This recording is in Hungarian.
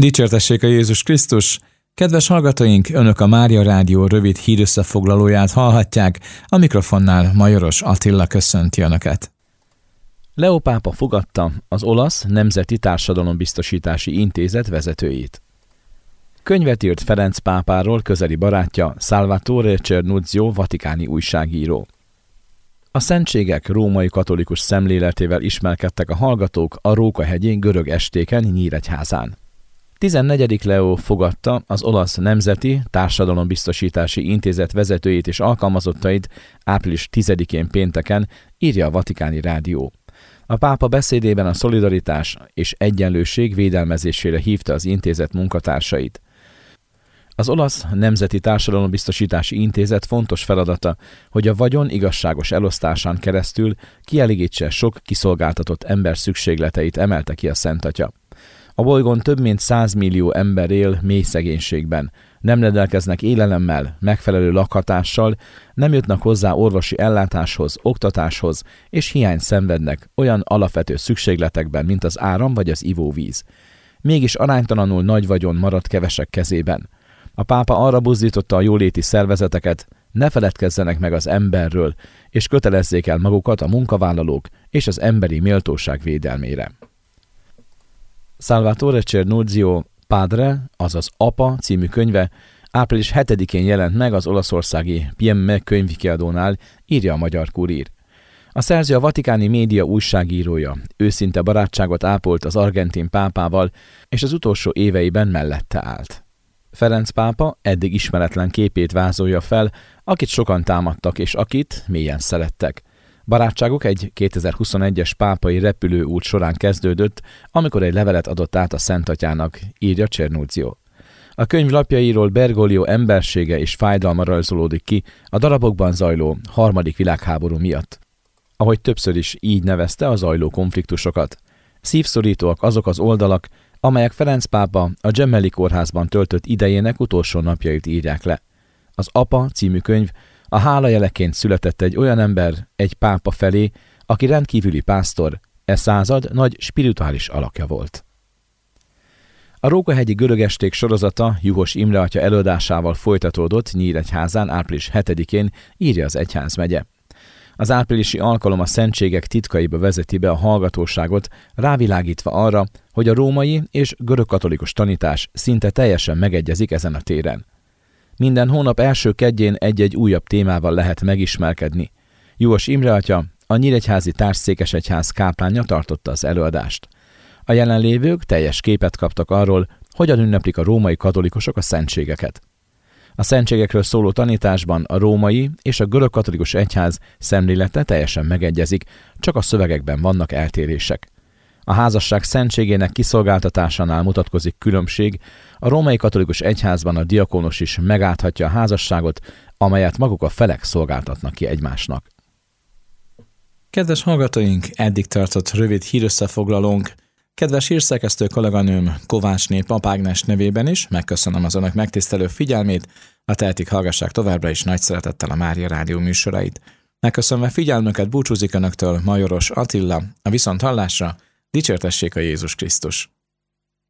Dicsértessék a Jézus Krisztus! Kedves hallgatóink, Önök a Mária Rádió rövid hírösszefoglalóját hallhatják, a mikrofonnál Majoros Attila köszönti Önöket. Leó pápa fogadta az olasz Nemzeti Társadalombiztosítási Intézet vezetőjét. Könyvet írt Ferenc pápáról közeli barátja, Salvatore Cernuzio, vatikáni újságíró. A szentségek római katolikus szemléletével ismerkedtek a hallgatók a Róka-hegyi görög estéken Nyíregyházán. 14. Leó fogadta az olasz Nemzeti Társadalombiztosítási Intézet vezetőjét és alkalmazottait április 10-én pénteken, írja a Vatikáni Rádió. A pápa beszédében a szolidaritás és egyenlőség védelmezésére hívta az intézet munkatársait. Az olasz Nemzeti Társadalombiztosítási Intézet fontos feladata, hogy a vagyon igazságos elosztásán keresztül kielégítse sok kiszolgáltatott ember szükségleteit, emelte ki a Szent Atya. A bolygón több mint 100 millió ember él mély szegénységben, nem rendelkeznek élelemmel, megfelelő lakhatással, nem jutnak hozzá orvosi ellátáshoz, oktatáshoz, és hiányt szenvednek olyan alapvető szükségletekben, mint az áram vagy az ivóvíz. Mégis aránytalanul nagy vagyon maradt kevesek kezében. A pápa arra buzdította a jóléti szervezeteket, ne feledkezzenek meg az emberről, és kötelezzék el magukat a munkavállalók és az emberi méltóság védelmére. Salvatore Cernuzio Padre, azaz Apa című könyve április 7-én jelent meg az olaszországi Piemme könyvkiadónál, írja a Magyar Kurír. A szerző a vatikáni média újságírója, őszinte barátságot ápolt az argentin pápával, és az utolsó éveiben mellette állt. Ferenc pápa eddig ismeretlen képét vázolja fel, akit sokan támadtak és akit mélyen szerettek. Barátságuk egy 2021-es pápai repülőút során kezdődött, amikor egy levelet adott át a Szent Atyának, írja Cernuzio. A könyv lapjairól Bergoglio embersége és fájdalma rajzolódik ki a darabokban zajló harmadik világháború miatt. Ahogy többször is így nevezte a zajló konfliktusokat. Szívszorítóak azok az oldalak, amelyek Ferenc pápa a Gemelli kórházban töltött idejének utolsó napjait írják le. Az Apa című könyv a hálajeleként született egy olyan ember, egy pápa felé, aki rendkívüli pásztor, század nagy spirituális alakja volt. A Róka-hegyi görög esték sorozata Juhos Imre atya előadásával folytatódott Nyíregyházán április 7-én, írja az egyházmegye. Az áprilisi alkalom a szentségek titkaiba vezeti be a hallgatóságot, rávilágítva arra, hogy a római és görögkatolikus tanítás szinte teljesen megegyezik ezen a téren. Minden hónap első kedjén egy-egy újabb témával lehet megismerkedni. Juhos Imre atya, a Nyíregyházi Társszékesegyház káplánja tartotta az előadást. A jelenlévők teljes képet kaptak arról, hogyan ünneplik a római katolikusok a szentségeket. A szentségekről szóló tanításban a római és a görögkatolikus egyház szemlélete teljesen megegyezik, csak a szövegekben vannak eltérések. A házasság szentségének kiszolgáltatásánál mutatkozik különbség, a római katolikus egyházban a diakónus is megálthatja a házasságot, amelyet maguk a felek szolgáltatnak ki egymásnak. Kedves hallgatóink, eddig tartott rövid hírösszefoglalónk. Kedves hírszerkesztő kolléganőm Kovácsné Pap Ágnes nevében is megköszönöm az Önök megtisztelő figyelmét, ha tehetik, hallgassák továbbra is nagy szeretettel a Mária Rádió műsorait. Megköszönve figyelmüket búcsúzik Önöktől Majoros Attila, a viszonthallásra, dicsértessék a Jézus Krisztus!